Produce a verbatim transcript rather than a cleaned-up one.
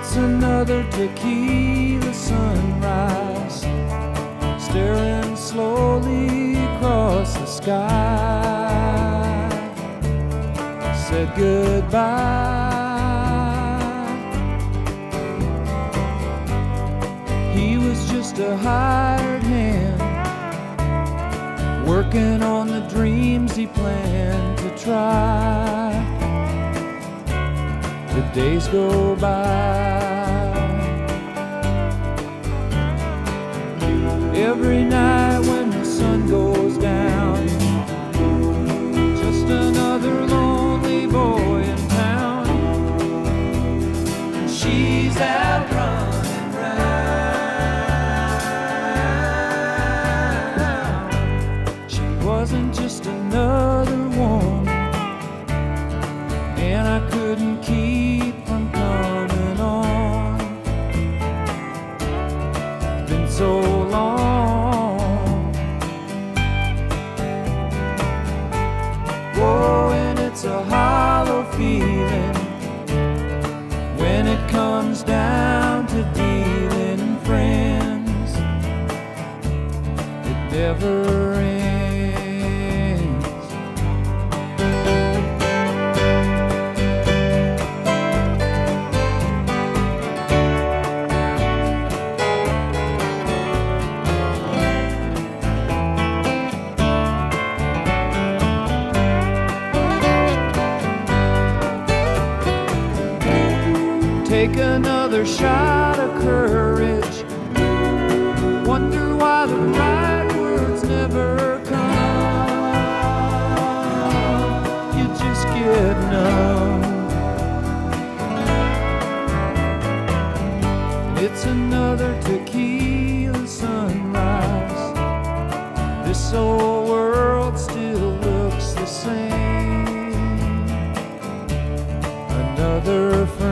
It's another tequila sunrise, staring slowly across the sky. Said goodbye. He was just a hired hand, working on the dreams he planned to try. The days go by. Every night when the sun goes down, just another lonely boy in town. She's out running round. She wasn't just another woman, and I couldn't keep from coming on. It's been so long. Whoa, and it's a hollow feeling when it comes down to dealing friends. It never ends. Take another shot of courage, wonder why the right words never come. You just get numb. It's another tequila sunrise, this old world still looks the same. Another friend.